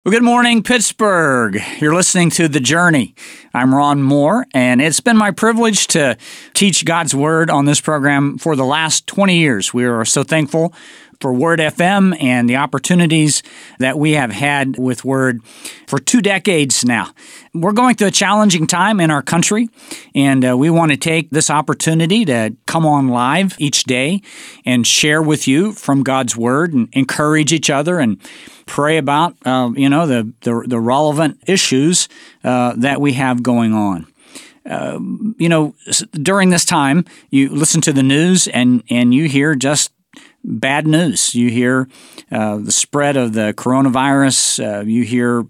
Well, good morning, Pittsburgh. You're listening to The Journey. I'm Ron Moore, and it's been my privilege to teach God's Word on this program for the last 20 years. We are so thankful for Word FM and the opportunities that we have had with Word for 2 decades now. We're going through a challenging time in our country, and we want to take this opportunity to come on live each day and share with you from God's Word and encourage each other and pray about, the relevant issues that we have going on. During this time, you listen to the news and you hear just bad news. You hear the spread of the coronavirus. You hear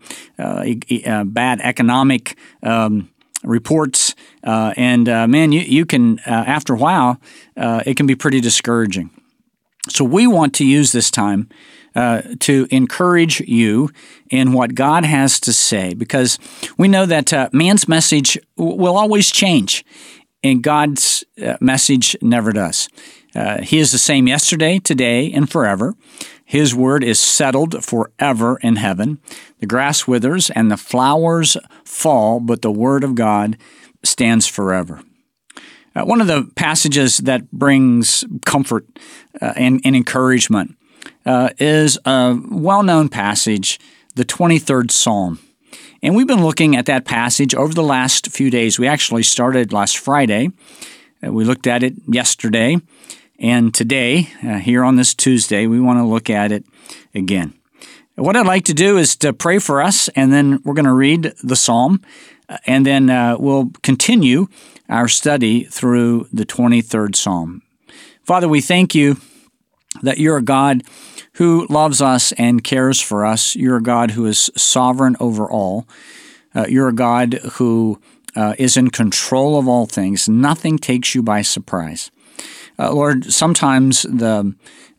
bad economic reports. You can, after a while, it can be pretty discouraging. So we want to use this time to encourage you in what God has to say, because we know that man's message will always change, and God's message never does. He is the same yesterday, today, and forever. His word is settled forever in heaven. The grass withers and the flowers fall, but the word of God stands forever. One of the passages that brings comfort and encouragement is a well-known passage, the 23rd Psalm. And we've been looking at that passage over the last few days. We actually started last Friday. We looked at it yesterday. And today, here on this Tuesday, we want to look at it again. What I'd like to do is to pray for us, and then we're going to read the Psalm, and then we'll continue our study through the 23rd Psalm. Father, we thank you that you're a God who loves us and cares for us. You're a God who is sovereign over all. You're a God who is in control of all things. Nothing takes you by surprise. Lord, sometimes the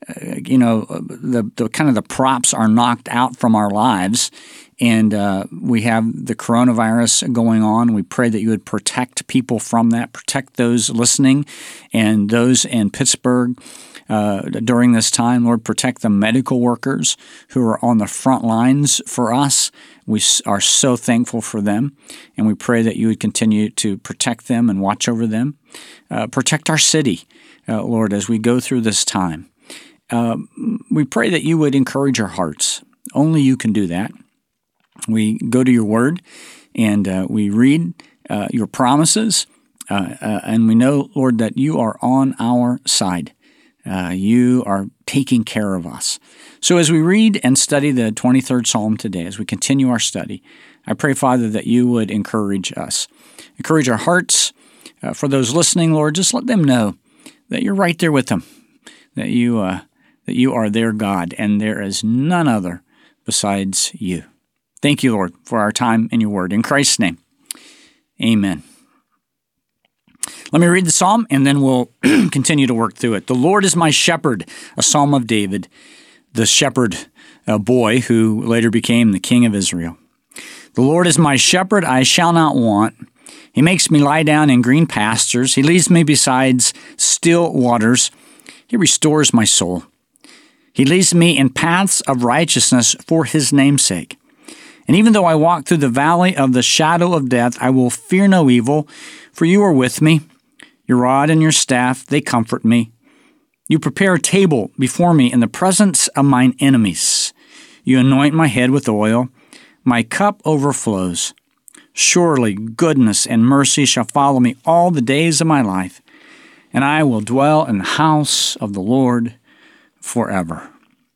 props are knocked out from our lives, and we have the coronavirus going on. We pray that you would protect people from that, protect those listening and those in Pittsburgh during this time. Lord, protect the medical workers who are on the front lines for us. We are so thankful for them, and we pray that you would continue to protect them and watch over them. Protect our city, Lord, as we go through this time. We pray that you would encourage our hearts. Only you can do that. We go to your word, and we read your promises, and we know, Lord, that you are on our side. You are taking care of us. So as we read and study the 23rd Psalm today, as we continue our study, I pray, Father, that you would encourage us. Encourage our hearts. For those listening, Lord, just let them know that you're right there with them, that you are their God, and there is none other besides you. Thank you, Lord, for our time in your word. In Christ's name, amen. Let me read the psalm, and then we'll continue to work through it. The Lord is my shepherd, a psalm of David, the shepherd boy who later became the king of Israel. The Lord is my shepherd, I shall not want. He makes me lie down in green pastures. He leads me beside still waters. He restores my soul. He leads me in paths of righteousness for his name's sake. And even though I walk through the valley of the shadow of death, I will fear no evil, for you are with me. Your rod and your staff, they comfort me. You prepare a table before me in the presence of mine enemies. You anoint my head with oil. My cup overflows. Surely goodness and mercy shall follow me all the days of my life, and I will dwell in the house of the Lord forever.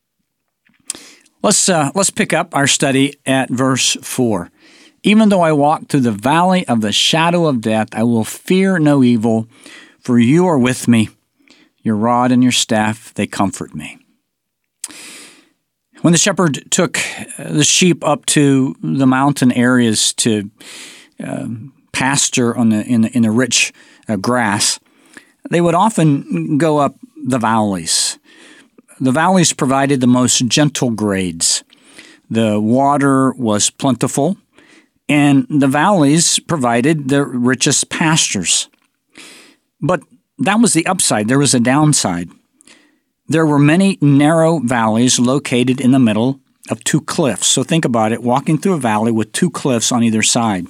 Let's pick up our study at verse 4. Even though I walk through the valley of the shadow of death, I will fear no evil, for you are with me. Your rod and your staff, they comfort me. When the shepherd took the sheep up to the mountain areas to pasture in the rich grass, they would often go up the valleys. The valleys provided the most gentle grades. The water was plentiful, and the valleys provided the richest pastures. But that was the upside. There was a downside. There were many narrow valleys located in the middle of two cliffs. So think about it, walking through a valley with two cliffs on either side.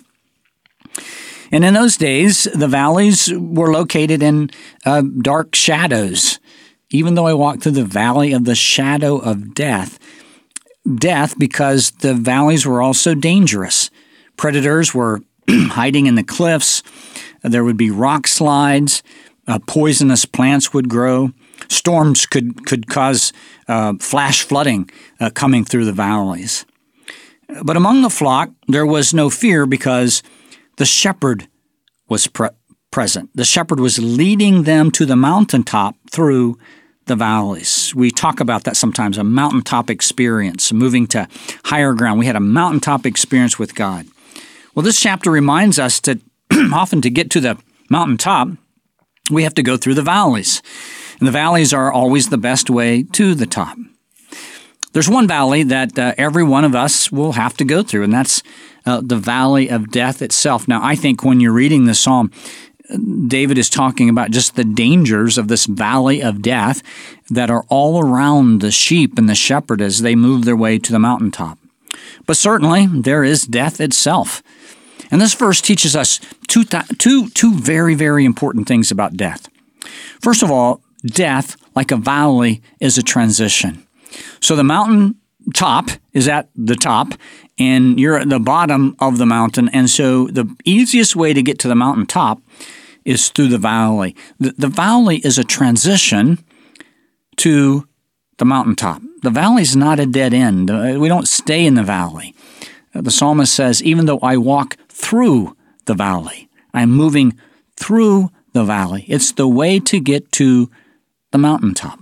And in those days, the valleys were located in dark shadows. Even though I walked through the valley of the shadow of death because the valleys were also dangerous. Predators were hiding in the cliffs. There would be rock slides. Poisonous plants would grow. Storms could cause flash flooding coming through the valleys. But among the flock, there was no fear because the shepherd was present. The shepherd was leading them to the mountaintop through the valleys. We talk about that sometimes, a mountaintop experience, moving to higher ground. We had a mountaintop experience with God. Well, this chapter reminds us that often to get to the mountaintop, we have to go through the valleys. And the valleys are always the best way to the top. There's one valley that every one of us will have to go through, and that's the valley of death itself. Now, I think when you're reading the psalm, David is talking about just the dangers of this valley of death that are all around the sheep and the shepherd as they move their way to the mountaintop. But certainly, there is death itself. And this verse teaches us two very, very important things about death. First of all, death, like a valley, is a transition. So the mountain top is at the top, and you're at the bottom of the mountain. And so the easiest way to get to the mountain top is through the valley. The valley is a transition to the mountaintop. The valley is not a dead end. We don't stay in the valley. The psalmist says, even though I walk through the valley, I'm moving through the valley. It's the way to get to the mountaintop.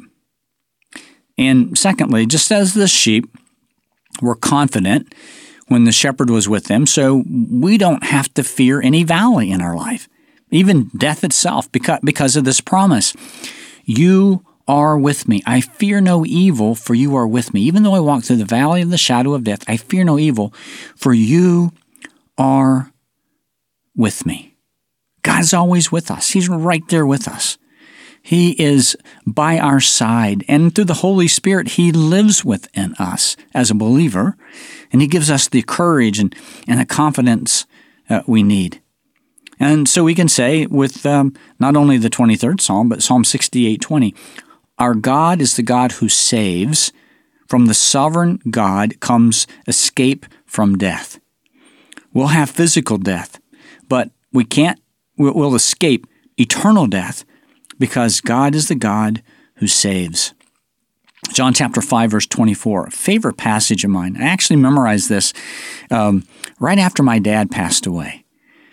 And secondly, just as the sheep were confident when the shepherd was with them, so we don't have to fear any valley in our life, even death itself, because of this promise. You are with me. I fear no evil, for you are with me. Even though I walk through the valley of the shadow of death, I fear no evil, for you are with me. God's always with us. He's right there with us. He is by our side, and through the Holy Spirit, He lives within us as a believer, and He gives us the courage and the confidence we need. And so we can say with not only the 23rd Psalm, but Psalm 68:20, our God is the God who saves. From the sovereign God comes escape from death. We'll have physical death, but we'll escape eternal death because God is the God who saves. John chapter 5, verse 24, a favorite passage of mine. I actually memorized this right after my dad passed away.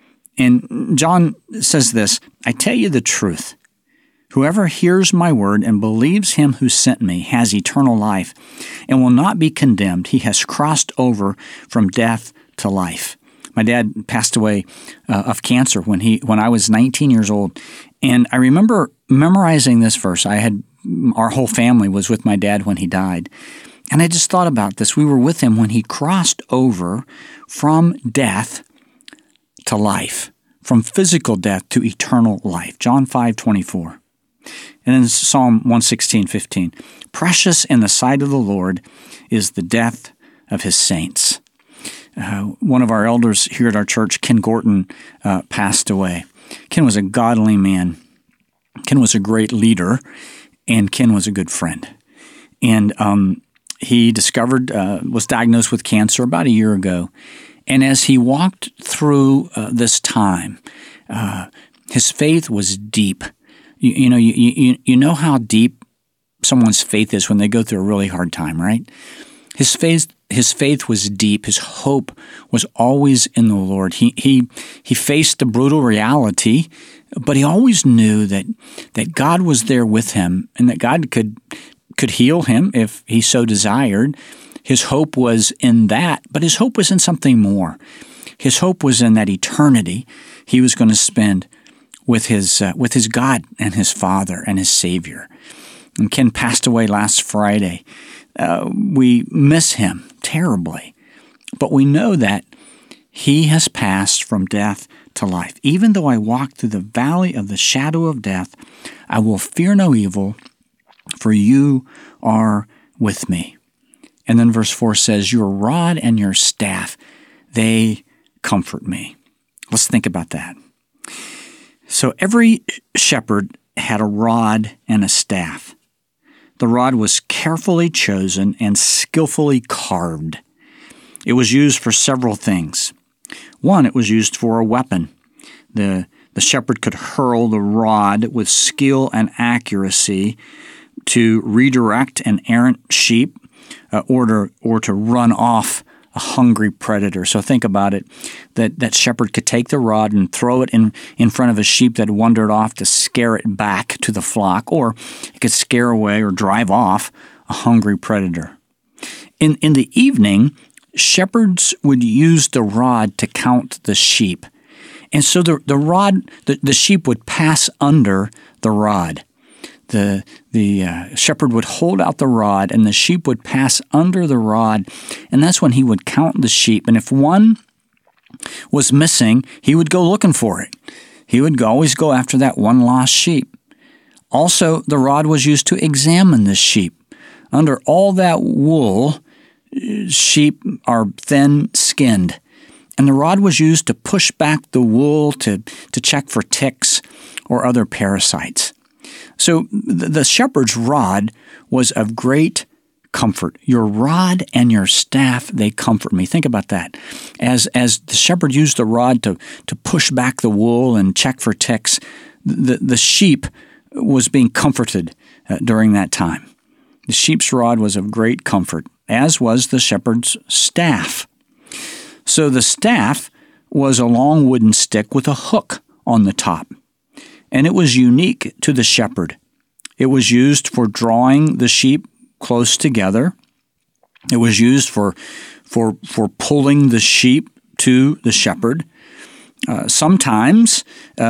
And John says this, I tell you the truth. Whoever hears my word and believes Him who sent me has eternal life and will not be condemned. He has crossed over from death to life. My dad passed away of cancer when I was 19 years old. And I remember memorizing this verse. Our whole family was with my dad when he died. And I just thought about this. We were with him when he crossed over from death to life, from physical death to eternal life. John 5:24. And in Psalm 116:15, precious in the sight of the Lord is the death of His saints. One of our elders here at our church, Ken Gorton, passed away. Ken was a godly man. Ken was a great leader, and Ken was a good friend. And he was diagnosed with cancer about a year ago. And as he walked through this time, his faith was deep. You know how deep someone's faith is when they go through a really hard time, right? His faith was deep. His hope was always in the Lord. He faced the brutal reality, but he always knew that God was there with him and that God could heal him if he so desired. His hope was in that, but his hope was in something more. His hope was in that eternity he was going to spend with his God and his Father and his Savior. And Ken passed away last Friday. We miss him terribly, but we know that he has passed from death to life. Even though I walk through the valley of the shadow of death, I will fear no evil, for you are with me. And then verse 4 says, your rod and your staff, they comfort me. Let's think about that. So every shepherd had a rod and a staff. The rod was carefully chosen and skillfully carved. It was used for several things. One, it was used for a weapon. The shepherd could hurl the rod with skill and accuracy to redirect an errant sheep or to run off a hungry predator. So think about it, that shepherd could take the rod and throw it in front of a sheep that wandered off to scare it back to the flock, or it could scare away or drive off a hungry predator. In the evening, shepherds would use the rod to count the sheep. And so the sheep would pass under the rod. The shepherd would hold out the rod, and the sheep would pass under the rod, and that's when he would count the sheep. And if one was missing, he would go looking for it. He would always go after that one lost sheep. Also, the rod was used to examine the sheep. Under all that wool, sheep are thin-skinned, and the rod was used to push back the wool to check for ticks or other parasites. So the shepherd's rod was of great comfort. Your rod and your staff, they comfort me. Think about that. As the shepherd used the rod to push back the wool and check for ticks, the sheep was being comforted during that time. The sheep's rod was of great comfort, as was the shepherd's staff. So the staff was a long wooden stick with a hook on the top, and it was unique to the shepherd. It was used for drawing the sheep close together. It was used for pulling the sheep to the shepherd. Sometimes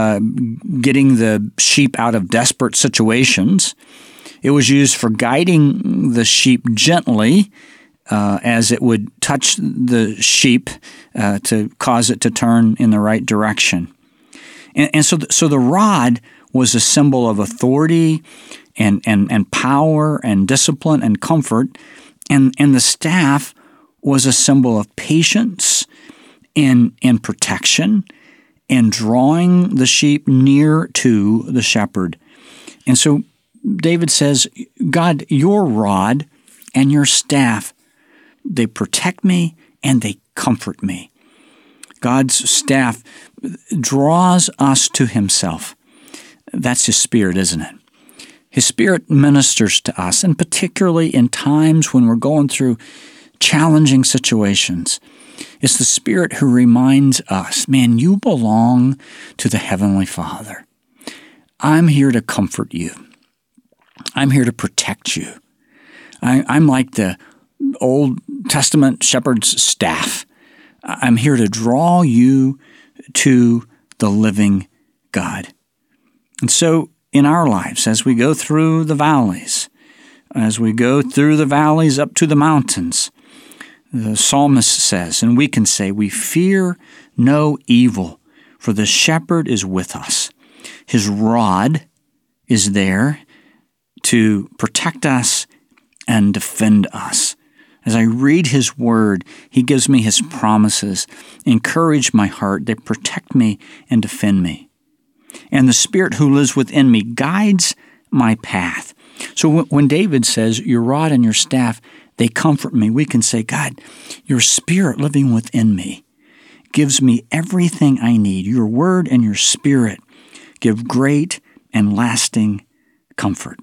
getting the sheep out of desperate situations. It was used for guiding the sheep gently as it would touch the sheep to cause it to turn in the right direction. And so the rod was a symbol of authority and power and discipline and comfort, and the staff was a symbol of patience and protection and drawing the sheep near to the shepherd. And so David says, God, your rod and your staff, they protect me and they comfort me. God's staff draws us to himself. That's his Spirit, isn't it? His Spirit ministers to us, and particularly in times when we're going through challenging situations. It's the Spirit who reminds us, man, you belong to the Heavenly Father. I'm here to comfort you. I'm here to protect you. I'm like the Old Testament shepherd's staff. I'm here to draw you to the living God. And so in our lives, as we go through the valleys, as we go through the valleys up to the mountains, the psalmist says, and we can say, we fear no evil, for the shepherd is with us. His rod is there to protect us and defend us. As I read his word, he gives me his promises, encourage my heart, they protect me and defend me. And the Spirit who lives within me guides my path. So when David says, your rod and your staff, they comfort me, we can say, God, your Spirit living within me gives me everything I need. Your word and your Spirit give great and lasting comfort.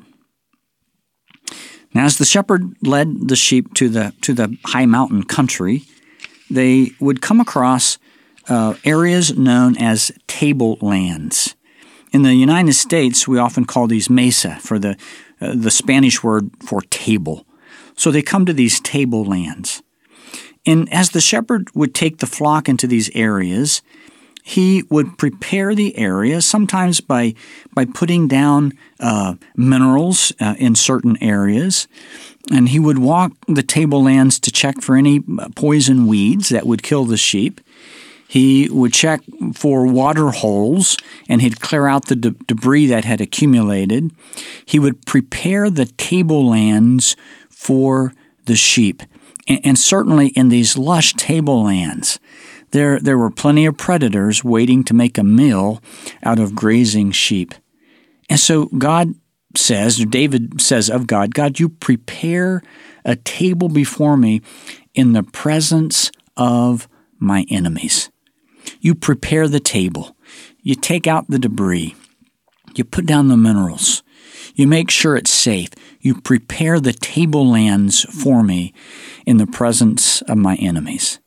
Now, as the shepherd led the sheep to the high mountain country, they would come across areas known as tablelands. In the United States, we often call these mesa, for the Spanish word for table. So they come to these tablelands. And as the shepherd would take the flock into these areas, he would prepare the area, sometimes by putting down minerals in certain areas. And he would walk the tablelands to check for any poison weeds that would kill the sheep. He would check for water holes, and he'd clear out the debris that had accumulated. He would prepare the tablelands for the sheep. And certainly in these lush tablelands, there were plenty of predators waiting to make a meal out of grazing sheep. And so God says, or David says of God, God, you prepare a table before me in the presence of my enemies. You prepare the table. You take out the debris. You put down the minerals. You make sure it's safe. You prepare the tablelands for me in the presence of my enemies.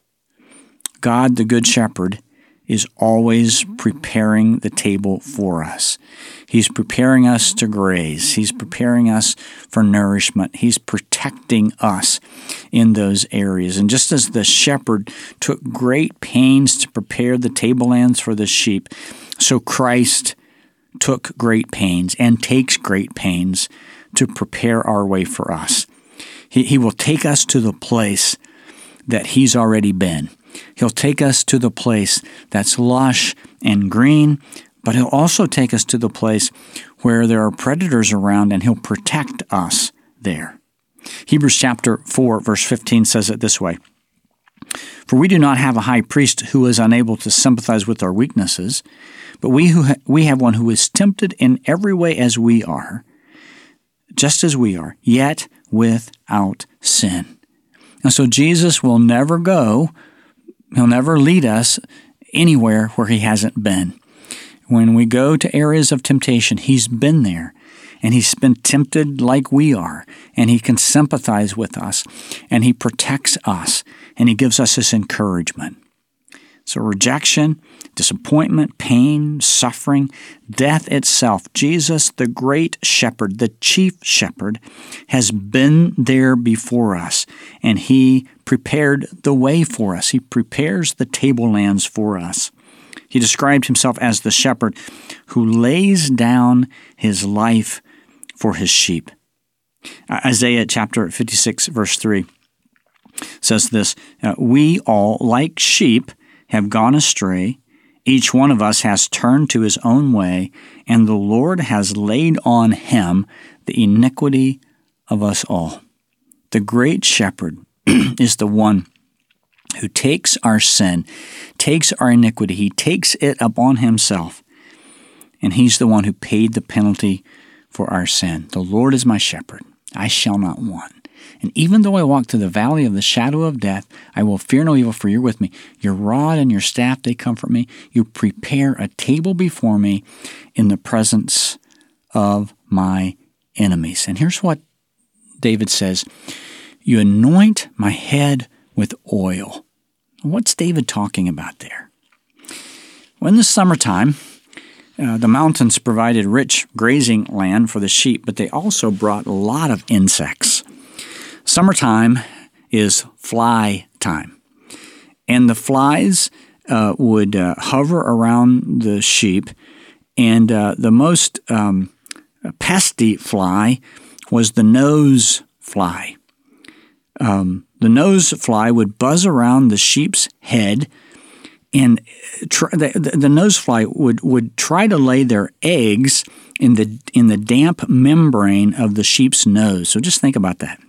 God, the Good Shepherd, is always preparing the table for us. He's preparing us to graze. He's preparing us for nourishment. He's protecting us in those areas. And just as the shepherd took great pains to prepare the tablelands for the sheep, so Christ took great pains and takes great pains to prepare our way for us. He will take us to the place that He's already been. He'll take us to the place that's lush and green, but He'll also take us to the place where there are predators around, and He'll protect us there. Hebrews chapter 4, verse 15 says it this way, "For we do not have a high priest who is unable to sympathize with our weaknesses, but we have one who is tempted in every way as we are, just as we are, yet without sin." And so Jesus will never go, He'll never lead us anywhere where He hasn't been. When we go to areas of temptation, He's been there, and He's been tempted like we are, and He can sympathize with us, and He protects us, and He gives us this encouragement. So rejection, disappointment, pain, suffering, death itself, Jesus, the great shepherd, the chief shepherd, has been there before us, and He prepared the way for us. He prepares the tablelands for us. He described Himself as the shepherd who lays down His life for His sheep. Isaiah chapter 56, verse 3 says this, "We all, like sheep, have gone astray. Each one of us has turned to his own way, and the Lord has laid on Him the iniquity of us all." The great shepherd is the one who takes our sin, takes our iniquity. He takes it upon Himself, and He's the one who paid the penalty for our sin. "The Lord is my shepherd. I shall not want. And even though I walk through the valley of the shadow of death, I will fear no evil, for You're with me. Your rod and Your staff, they comfort me. You prepare a table before me in the presence of my enemies." And here's what David says, "You anoint my head with oil." What's David talking about there? Well, in the summertime, the mountains provided rich grazing land for the sheep, but they also brought a lot of insects. Summertime is fly time, and the flies would hover around the sheep, and the most pesty fly was the nose fly. The nose fly would buzz around the sheep's head, and the nose fly would try to lay their eggs in the damp membrane of the sheep's nose. So just think about that.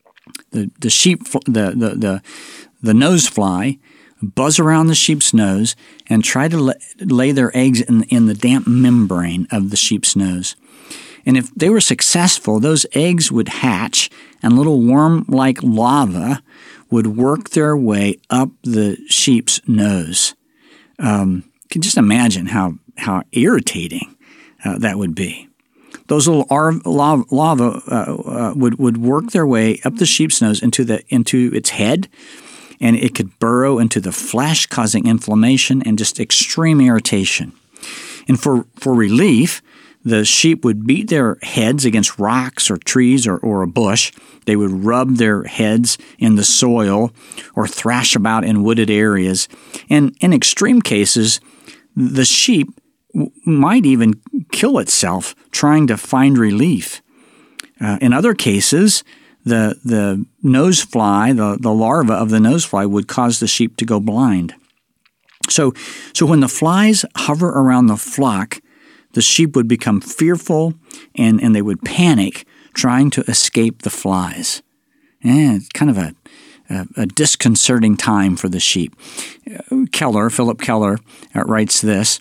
The nose fly buzz around the sheep's nose and try to lay their eggs in the damp membrane of the sheep's nose. And if they were successful, those eggs would hatch, and little worm-like larvae would work their way up the sheep's nose. You can just imagine how irritating that would be. Those little larvae would work their way up the sheep's nose into its head, and it could burrow into the flesh, causing inflammation and just extreme irritation. And for relief, the sheep would beat their heads against rocks or trees or a bush. They would rub their heads in the soil or thrash about in wooded areas. And in extreme cases, the sheep might even kill itself trying to find relief. In other cases, the nose fly, the larva of the nose fly, would cause the sheep to go blind. So when the flies hover around the flock, the sheep would become fearful and they would panic trying to escape the flies. And it's kind of a disconcerting time for the sheep. Philip Keller, writes this,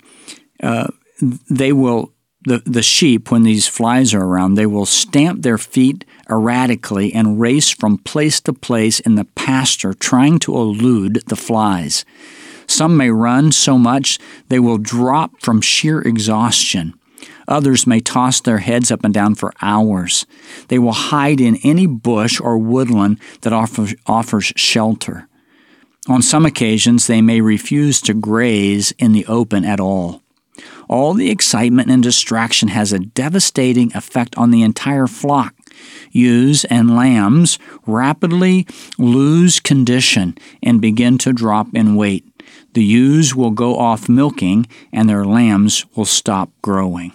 the sheep, when these flies are around, they will stamp their feet erratically and race from place to place in the pasture, trying to elude the flies. Some may run so much they will drop from sheer exhaustion. Others may toss their heads up and down for hours. They will hide in any bush or woodland that offers shelter. On some occasions, they may refuse to graze in the open at all. All the excitement and distraction has a devastating effect on the entire flock. Ewes and lambs rapidly lose condition and begin to drop in weight. The ewes will go off milking, and their lambs will stop growing.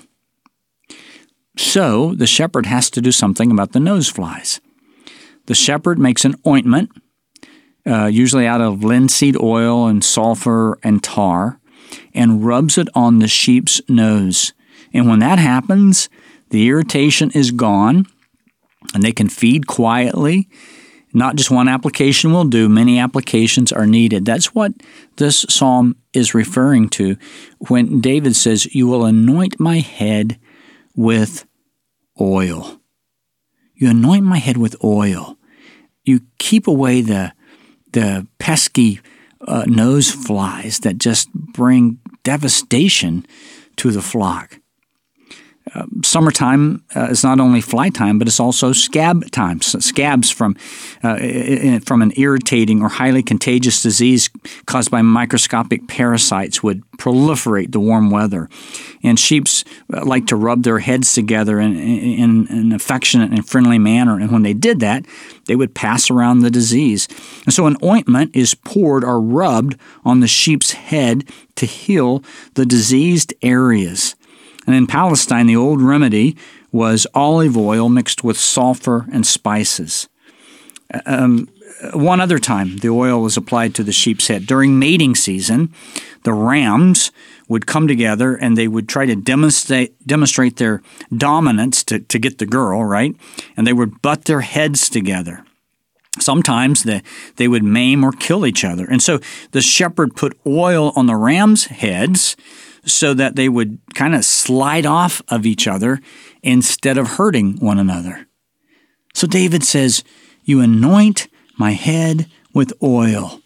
So the shepherd has to do something about the nose flies. The shepherd makes an ointment, usually out of linseed oil and sulfur and tar, and rubs it on the sheep's nose. And when that happens, the irritation is gone, and they can feed quietly. Not just one application will do, many applications are needed. That's what this psalm is referring to when David says, "You will anoint my head with oil." You anoint my head with oil. You keep away the pesky nose flies that just bring devastation to the flock. Summertime is not only fly time, but it's also scab time. So scabs from an irritating or highly contagious disease caused by microscopic parasites would proliferate the warm weather. And sheep like to rub their heads together in an affectionate and friendly manner. And when they did that, they would pass around the disease. And so an ointment is poured or rubbed on the sheep's head to heal the diseased areas. And in Palestine, the old remedy was olive oil mixed with sulfur and spices. One other time, the oil was applied to the sheep's head. During mating season, the rams would come together and they would try to demonstrate their dominance to get the girl, right? And they would butt their heads together. Sometimes they would maim or kill each other. And so the shepherd put oil on the rams' heads so that they would kind of slide off of each other instead of hurting one another. So David says, "You anoint my head with oil."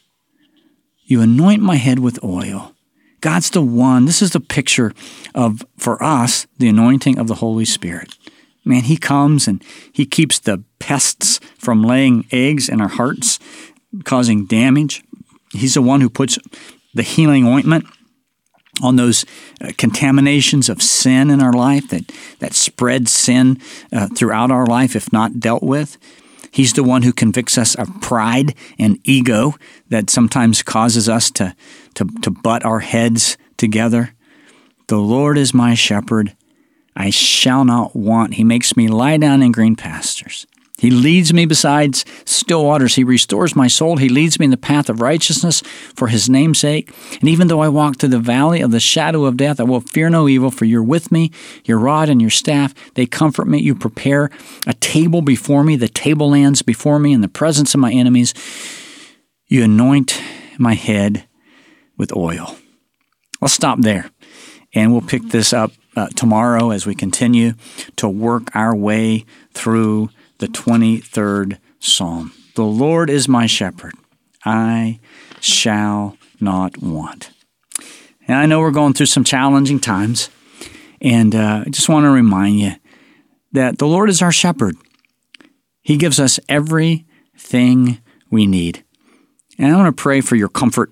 You anoint my head with oil. God's the one. This is the picture of, for us, the anointing of the Holy Spirit. Man, He comes and He keeps the pests from laying eggs in our hearts, causing damage. He's the one who puts the healing ointment on those contaminations of sin in our life that spread sin throughout our life if not dealt with. He's the one who convicts us of pride and ego that sometimes causes us to butt our heads together. The Lord is my shepherd, I shall not want. He makes me lie down in green pastures. He leads me beside still waters. He restores my soul. He leads me in the path of righteousness for His name's sake. And even though I walk through the valley of the shadow of death, I will fear no evil, for You're with me. Your rod and Your staff, they comfort me. You prepare a table before me. The tablelands before me in the presence of my enemies. You anoint my head with oil. Let's stop there, and we'll pick this up tomorrow as we continue to work our way through the 23rd Psalm. The Lord is my shepherd, I shall not want. And I know we're going through some challenging times, and I just want to remind you that the Lord is our shepherd. He gives us everything we need. And I want to pray for your comfort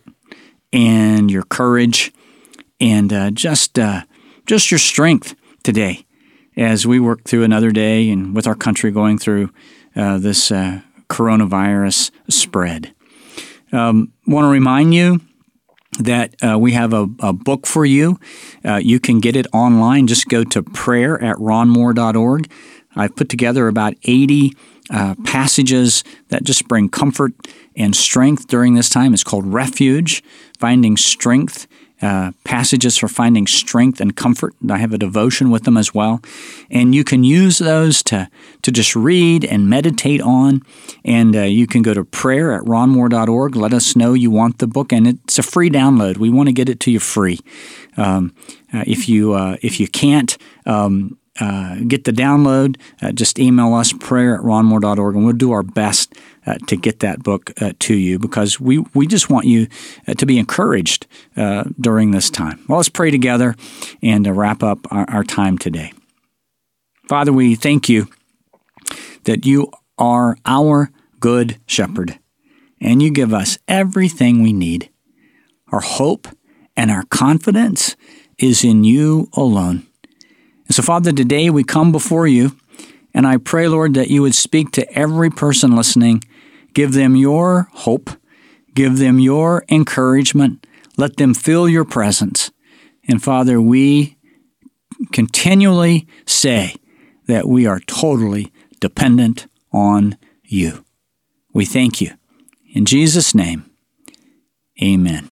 and your courage and just your strength today as we work through another day and with our country going through this coronavirus spread. Want to remind you that we have a book for you. You can get it online. Just go to prayer@ronmoore.org. I've put together about 80 passages that just bring comfort and strength during this time. It's called Refuge, Finding Strength passages for finding strength and comfort. I have a devotion with them as well. And you can use those to just read and meditate on. And you can go to prayer@ronmoore.org. Let us know you want the book, and it's a free download. We want to get it to you free. If you can't get the download, just email us, prayer@ronmoore.org, and we'll do our best to get that book to you, because we just want you to be encouraged during this time. Well, let's pray together and wrap up our time today. Father, we thank you that you are our good shepherd, and you give us everything we need. Our hope and our confidence is in you alone. And so, Father, today we come before you, and I pray, Lord, that you would speak to every person listening. Give them your hope. Give them your encouragement. Let them feel your presence. And, Father, we continually say that we are totally dependent on you. We thank you. In Jesus' name, amen.